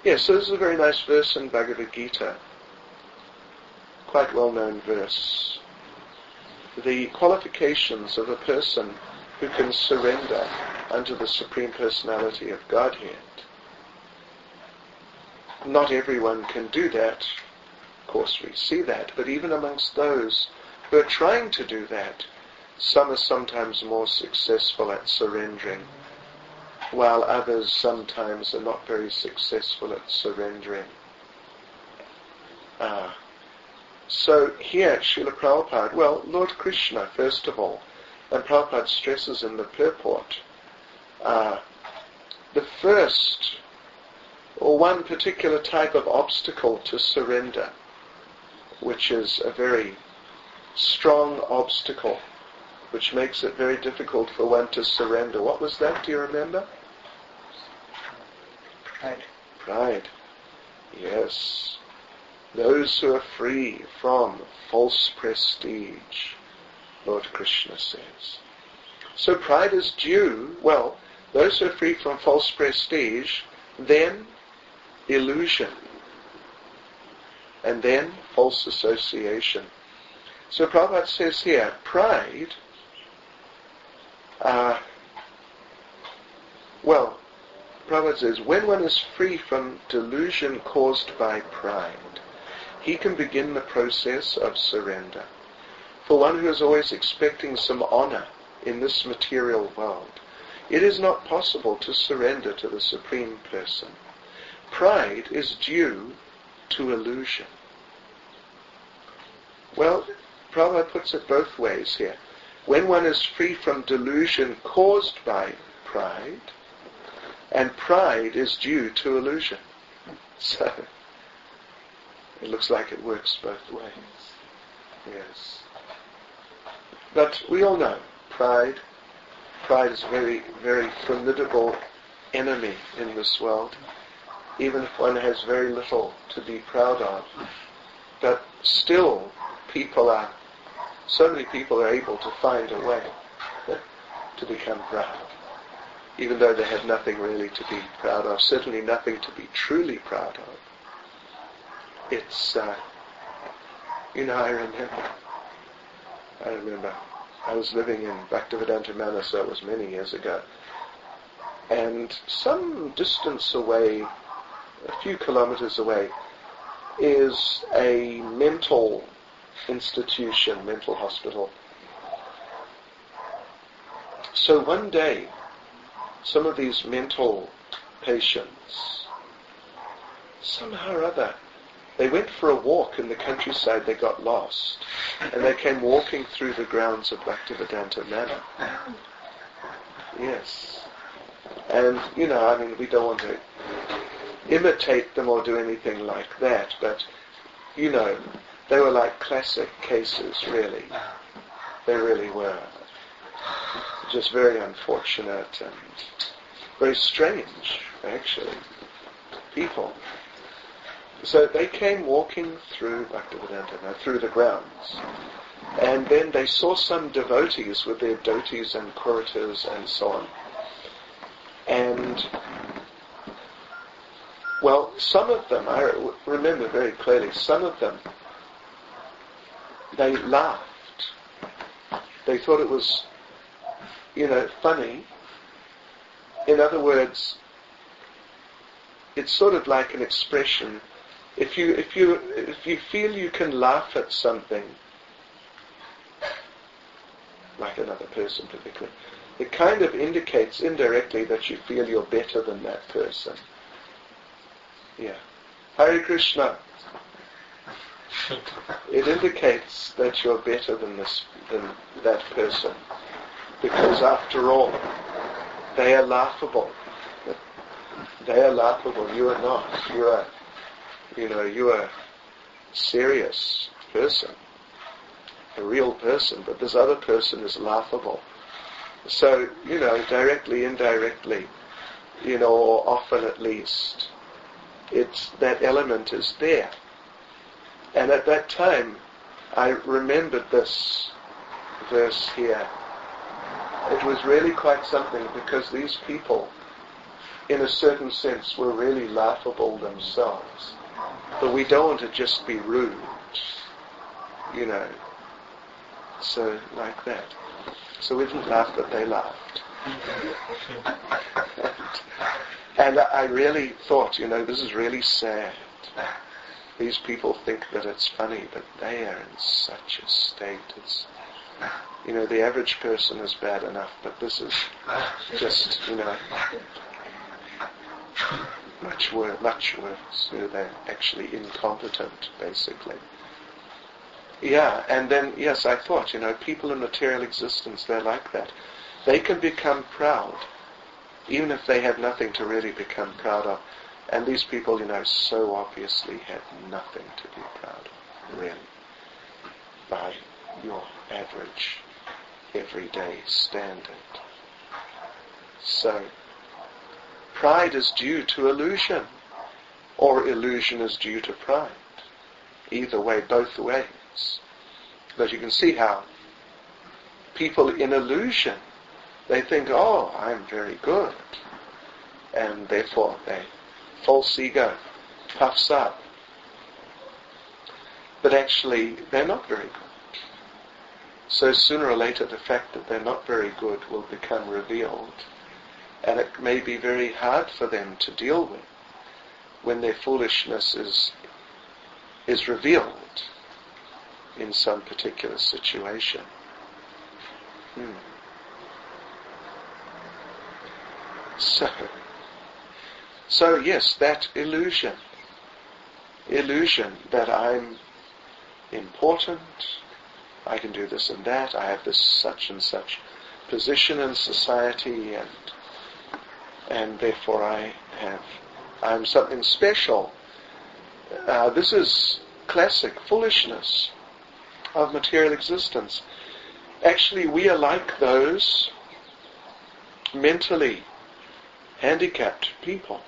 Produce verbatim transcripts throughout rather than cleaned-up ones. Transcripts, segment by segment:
Yes, so this is a very nice verse in Bhagavad Gita. Quite well-known verse. The qualifications of a person who can surrender unto the Supreme Personality of Godhead. Not everyone can do that. Of course, we see that. But even amongst those who are trying to do that, some are sometimes more successful at surrendering, while others sometimes are not very successful at surrendering. Ah. So here, Srila Prabhupada, well, Lord Krishna, first of all, and Prabhupada stresses in the purport, uh, the first, or one particular type of obstacle to surrender, which is a very strong obstacle, which makes it very difficult for one to surrender. What was that, do you remember? Pride. Pride. Yes. Those who are free from false prestige, Lord Krishna says. So pride is due, well, those who are free from false prestige, then illusion, and then false association. So Prabhupada says here, pride, uh, well, Prabhupada says, when one is free from delusion caused by pride, he can begin the process of surrender. For one who is always expecting some honor in this material world, it is not possible to surrender to the Supreme Person. Pride is due to illusion. Well, Prabhupada puts it both ways here. When one is free from delusion caused by pride, and pride is due to illusion. So, it looks like it works both ways. Yes. But we all know, pride, pride is a very, very formidable enemy in this world, even if one has very little to be proud of. But still, people are, so many people are able to find a way to become proud, even though they have nothing really to be proud of, certainly nothing to be truly proud of. It's, uh, you know, I remember, I remember, I was living in Bhaktivedanta Manasa, it was many years ago, and some distance away, a few kilometers away, is a mental institution, mental hospital. So one day, some of these mental patients, somehow or other, they went for a walk in the countryside, they got lost, and they came walking through the grounds of Bhaktivedanta Manor. Yes. And, you know, I mean, we don't want to imitate them or do anything like that, but, you know, they were like classic cases, really. They really were. Just very unfortunate and very strange, actually, people. So they came walking through Bhaktivedanta, through the grounds, and then they saw some devotees with their dhotis and kuritas and so on. And, well, some of them, I remember very clearly, some of them, they laughed. They thought it was, you know, funny. In other words, it's sort of like an expression. If you if you if you feel you can laugh at something, like another person particularly, it kind of indicates indirectly that you feel you're better than that person. Yeah. Hare Krishna. It indicates that you're better than this than that person, because after all, they are laughable. They are laughable. You are not. You are, you know, you are a serious person, a real person, but this other person is laughable. So, you know, directly, indirectly, you know, or often at least, it's that element is there. And at that time, I remembered this verse here. It was really quite something, because these people, in a certain sense, were really laughable themselves. But we don't want to just be rude, you know. So, like that. So we didn't laugh, but they laughed. and, and I really thought, you know, this is really sad. These people think that it's funny, but they are in such a state. It's, you know, the average person is bad enough, but this is just, you know, much worse, much worse. You know, they're actually incompetent, basically. Yeah, and then, yes, I thought, you know, people in material existence, they're like that. They can become proud, even if they have nothing to really become proud of. And these people, you know, so obviously had nothing to be proud of, really, by your average, everyday standard. So, pride is due to illusion, or illusion is due to pride. Either way, both ways. But you can see how people in illusion, they think, oh, I'm very good. And therefore they, false ego, puffs up. But actually, they're not very good. So sooner or later, the fact that they're not very good will become revealed. And it may be very hard for them to deal with when their foolishness is is revealed in some particular situation. Hmm. So, so yes, that illusion, illusion that I'm important, I can do this and that, I have this such and such position in society, and and therefore I have, I'm something special. Uh, this is classic foolishness of material existence. Actually, we are like those mentally handicapped people.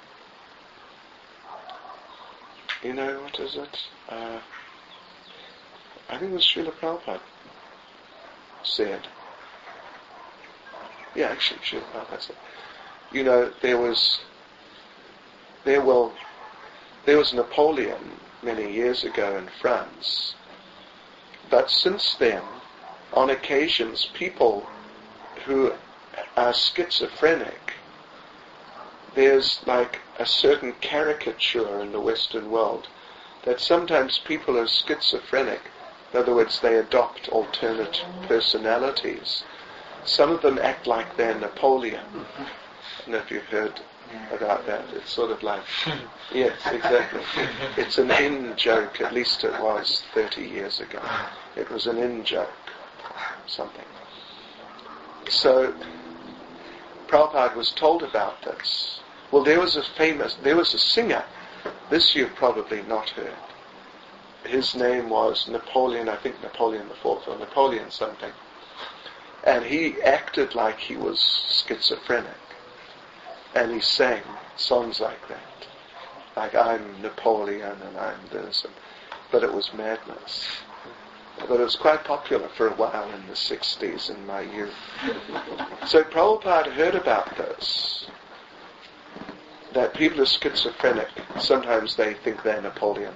You know, what is it? Uh, I think it was Srila Prabhupada said. Yeah, actually, Srila Prabhupada said. You know, there was, there will, there was Napoleon many years ago in France. But since then, on occasions, people who are schizophrenic, there's like a certain caricature in the Western world that sometimes people are schizophrenic. In other words, they adopt alternate personalities. Some of them act like they're Napoleon. I don't know if you've heard about that. It's sort of like, yes, exactly. It's an in-joke, at least it was thirty years ago. It was an in-joke, something. So, Prabhupada was told about this. Well, there was a famous, there was a singer, this you've probably not heard. His name was Napoleon, I think Napoleon the Fourth, or Napoleon something. And he acted like he was schizophrenic. And he sang songs like that. Like, I'm Napoleon and I'm this. And, but it was madness. But it was quite popular for a while in the sixties in my youth. So Prabhupada heard about this. That people are schizophrenic. Sometimes they think they're Napoleon.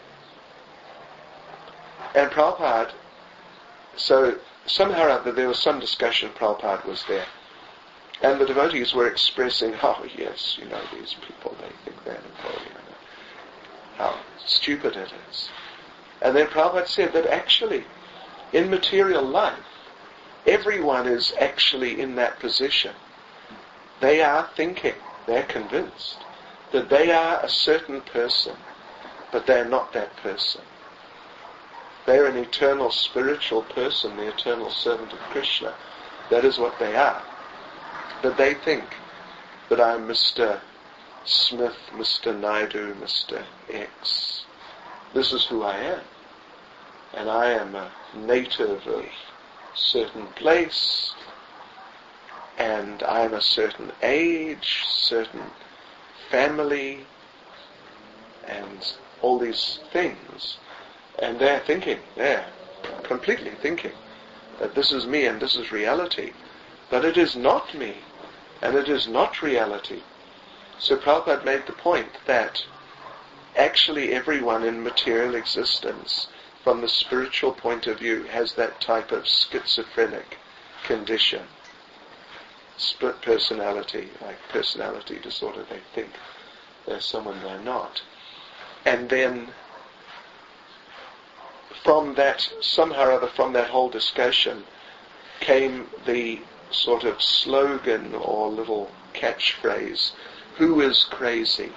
And Prabhupada, so somehow or other there was some discussion, Prabhupada was there. And the devotees were expressing, oh yes, you know, these people, they think they're Napoleon. How stupid it is. And then Prabhupada said that actually, in material life, everyone is actually in that position. They are thinking, they're convinced that they are a certain person, but they're not that person. They're an eternal spiritual person, the eternal servant of Krishna. That is what they are. But they think that I'm Mister Smith, Mister Naidu, Mister X. This is who I am. And I am a native of a certain place, and I am a certain age, certain family, and all these things. And they're thinking, they're completely thinking that this is me and this is reality. But it is not me, and it is not reality. So Prabhupada made the point that actually everyone in material existence, from the spiritual point of view, has that type of schizophrenic condition. Split personality, like personality disorder, they think they're someone they're not. And then from that, somehow or other, from that whole discussion, came the sort of slogan or little catchphrase, who is crazy?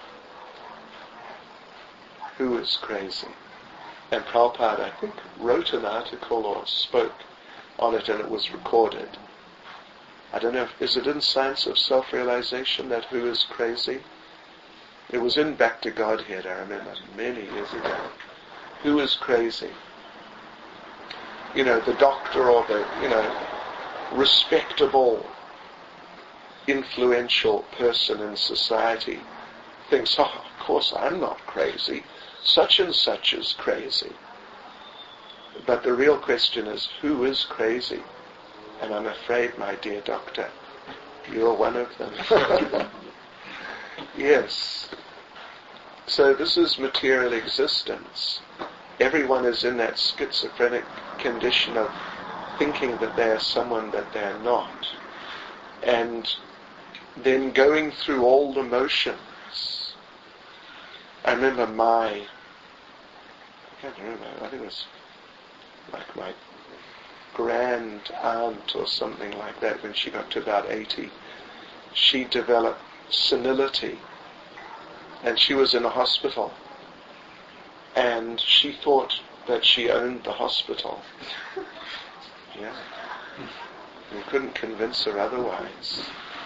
Who is crazy? And Prabhupada, I think, wrote an article or spoke on it, and it was recorded. I don't know, if, is it in Science of Self-Realization, that who is crazy? It was in Back to Godhead, I remember, many years ago. Who is crazy? You know, the doctor or the, you know, respectable, influential person in society thinks, oh, of course I'm not crazy. Such and such is crazy. But the real question is, who is crazy? And I'm afraid, my dear doctor, you're one of them. Yes. So this is material existence. Everyone is in that schizophrenic condition of thinking that they are someone that they are not. And then going through all the motions. I remember my, I can't remember, I think it was like my grand aunt or something like that, when she got to about eighty, she developed senility. And she was in a hospital. And she thought that she owned the hospital. Yeah. We couldn't convince her otherwise.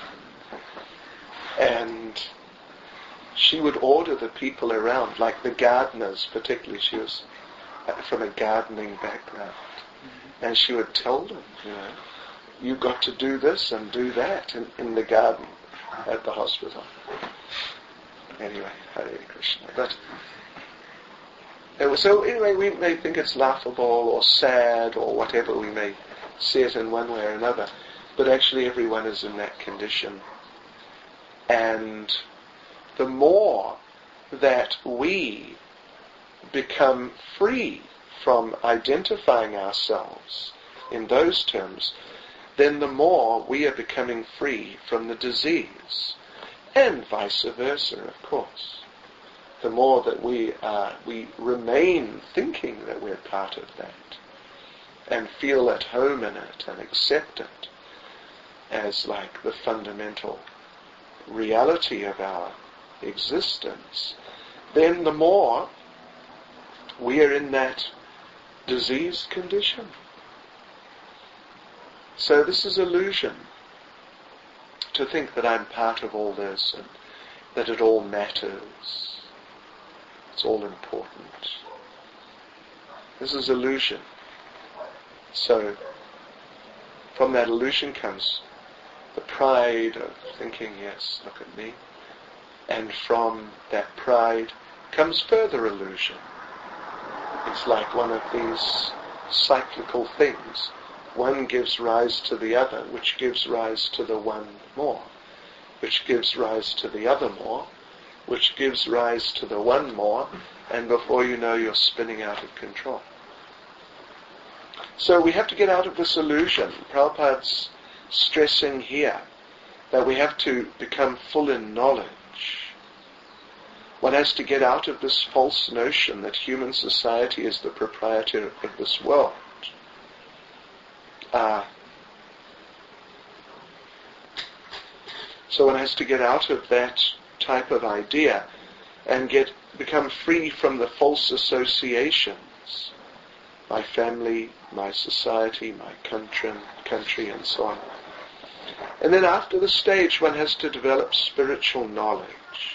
And she would order the people around, like the gardeners particularly. She was from a gardening background. And she would tell them, you know, you've got to do this and do that in, in the garden at the hospital. Anyway, Hare Krishna. But it was, so anyway, we may think it's laughable or sad or whatever, we may see it in one way or another, but actually everyone is in that condition. And the more that we become free from identifying ourselves in those terms, then the more we are becoming free from the disease. And vice versa, of course. The more that we uh, we remain thinking that we're part of that, and feel at home in it, and accept it as like the fundamental reality of our existence, then the more we are in that diseased condition. So this is illusion. To think that I'm part of all this and that it all matters. It's all important. This is illusion. So from that illusion comes the pride of thinking, yes, look at me. And from that pride comes further illusion. It's like one of these cyclical things. One gives rise to the other, which gives rise to the one more, which gives rise to the other more, which gives rise to the one more, and before you know, you're spinning out of control. So we have to get out of this illusion. Prabhupada's stressing here that we have to become full in knowledge. One has to get out of this false notion that human society is the proprietor of this world. Uh, so one has to get out of that type of idea and get become free from the false associations. My family, my society, my country, country, and so on. And then after the stage, one has to develop spiritual knowledge.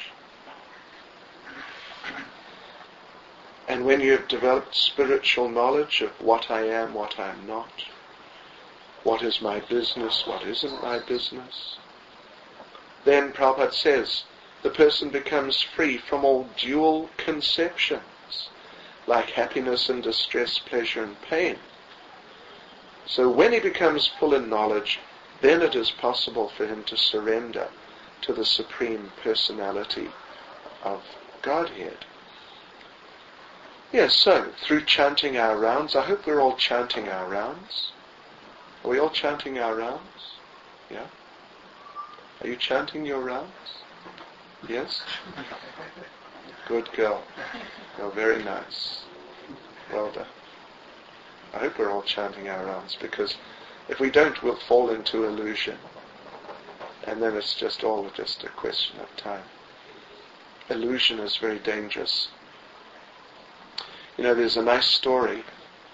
And when you have developed spiritual knowledge of what I am, what I am not, what is my business, what isn't my business, then Prabhupada says the person becomes free from all dual conceptions, like happiness and distress, pleasure and pain. So when he becomes full in knowledge, then it is possible for him to surrender to the Supreme Personality of Godhead. Yes, so, through chanting our rounds, I hope we're all chanting our rounds. Are we all chanting our rounds? Yeah? Are you chanting your rounds? Yes? Good girl. Oh, very nice. Well done. I hope we're all chanting our rounds, because if we don't, we'll fall into illusion. And then it's just all just a question of time. Illusion is very dangerous. You know, there's a nice story,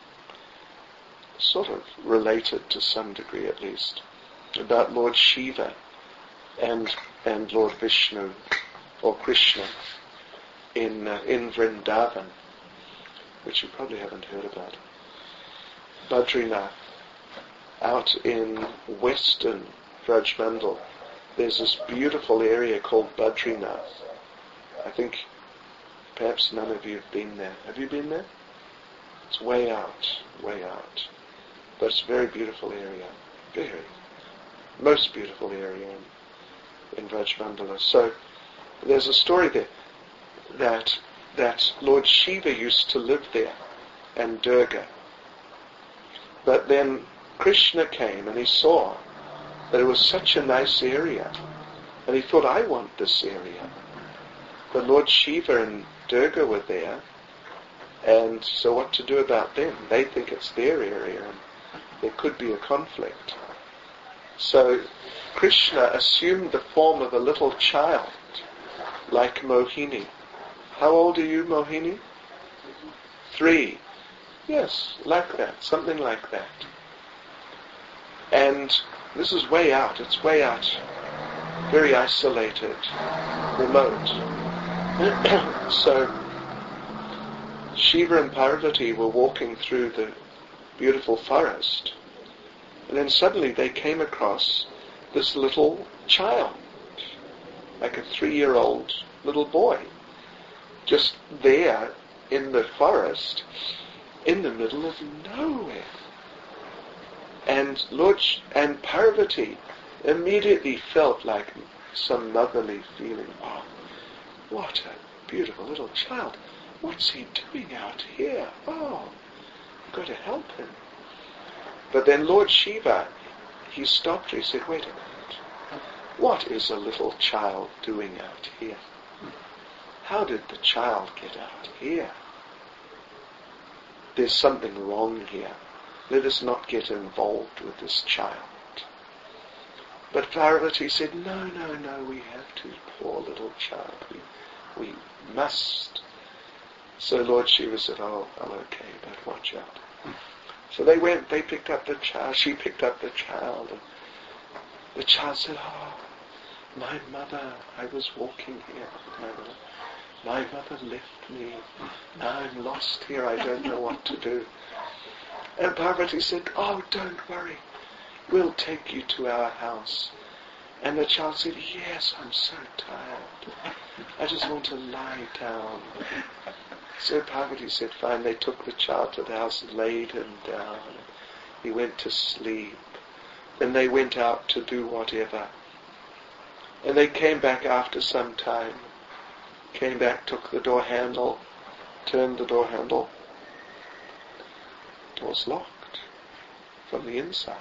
sort of related to some degree at least, about Lord Shiva and and Lord Vishnu, or Krishna, in uh, in Vrindavan, which you probably haven't heard about. Badrinath, out in western Rajmandal, there's this beautiful area called Badrinath. I think perhaps none of you have been there. Have you been there? It's way out, way out. But it's a very beautiful area. Very. Most beautiful area in, in Rajmandala. So there's a story there that that Lord Shiva used to live there, and Durga. But then Krishna came and he saw that it was such a nice area, and he thought, I want this area. But Lord Shiva and Durga were there, and so what to do about them? They think it's their area, and there could be a conflict. So Krishna assumed the form of a little child, like Mohini. How old are you, Mohini? Three. Yes, like that, something like that. And this is way out, it's way out, very isolated, remote. So Shiva and Parvati were walking through the beautiful forest, and then suddenly they came across this little child, like a three-year-old little boy, just there in the forest, in the middle of nowhere. And Lord Sh- and Parvati immediately felt like some motherly feeling. Oh, what a beautiful little child. What's he doing out here? Oh, I've got to help him. But then Lord Shiva, he stopped her. He said, wait a minute. What is a little child doing out here? How did the child get out here? There's something wrong here. Let us not get involved with this child. But Parvati said, no, no, no, we have to. Poor little child. We, we must. So Lord Shiva said, oh, oh, okay, but watch out. So they went, they picked up the child, she picked up the child, and the child said, oh, my mother, I was walking here with my mother. My mother left me. Now I'm lost here, I don't know what to do. And Parvati said, oh, don't worry, we'll take you to our house. And the child said, yes, I'm so tired. I just want to lie down. So Parvati said, fine. They took the child to the house and laid him down. He went to sleep. Then they went out to do whatever. And they came back after some time. Came back, took the door handle, turned the door handle. The door's locked from the inside.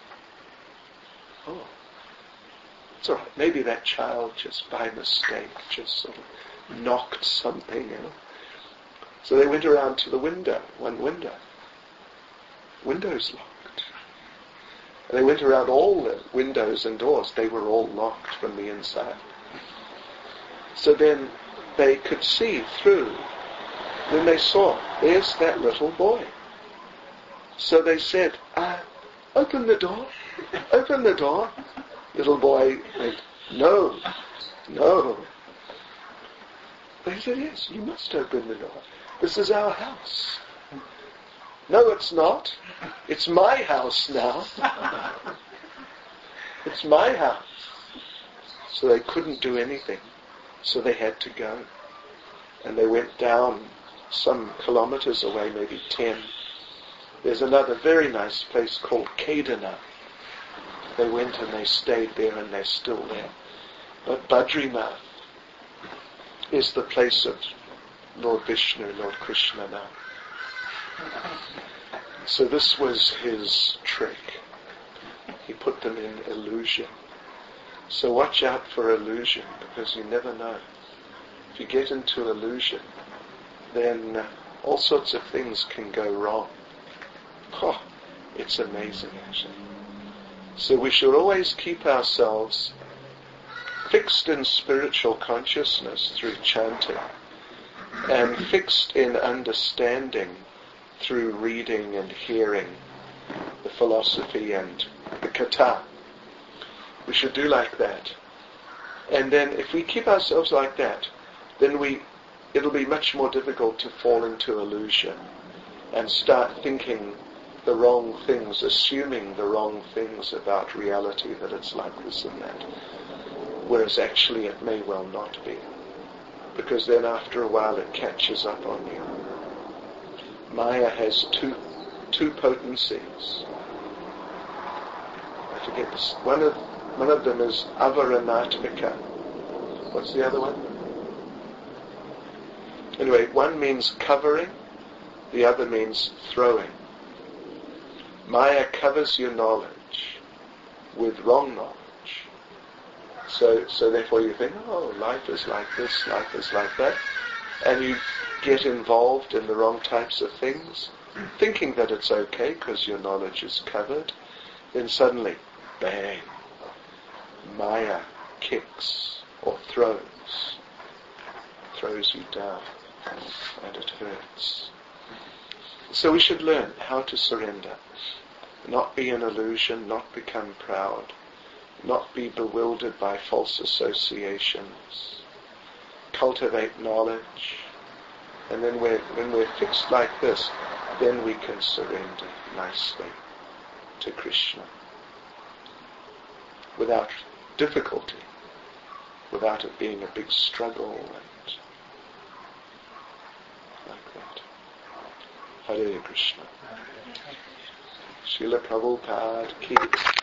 Oh. It's all right. Maybe that child just by mistake just sort of knocked something, you know. So they went around to the window, one window. Window's locked. And they went around all the windows and doors. They were all locked from the inside. So then they could see through. Then they saw, there's that little boy. So they said, uh, open the door, open the door. Little boy went, no, no. They said, yes, you must open the door. This is our house. No, it's not. It's my house now. It's my house. So they couldn't do anything. So they had to go. And they went down some kilometers away, maybe ten. There's another very nice place called Kedarnath. They went and they stayed there, and they're still there. But Badrinath is the place of Lord Vishnu, Lord Krishna now. So this was his trick. He put them in illusion. So watch out for illusion, because you never know. If you get into illusion, then uh, all sorts of things can go wrong. Oh, it's amazing actually. So we should always keep ourselves fixed in spiritual consciousness through chanting, and fixed in understanding through reading and hearing the philosophy and the katha. We should do like that. And then if we keep ourselves like that, then we it'll be much more difficult to fall into illusion and start thinking the wrong things, assuming the wrong things about reality, that it's like this and that. Whereas actually it may well not be. Because then after a while it catches up on you. Maya has two two potencies. I forget this. One of one of them is avaranatmika. What's the other one? Anyway, one means covering, the other means throwing. Maya covers your knowledge with wrong knowledge. So, so therefore you think, oh, life is like this, life is like that, and you get involved in the wrong types of things, thinking that it's okay because your knowledge is covered. Then suddenly, bang, Maya kicks or throws, throws you down, and it hurts. So we should learn how to surrender, not be an illusion, not become proud, not be bewildered by false associations, cultivate knowledge, and then we're, when we're fixed like this, then we can surrender nicely to Krishna without difficulty, without it being a big struggle and like that. Hare Krishna. Srila Prabhupada ki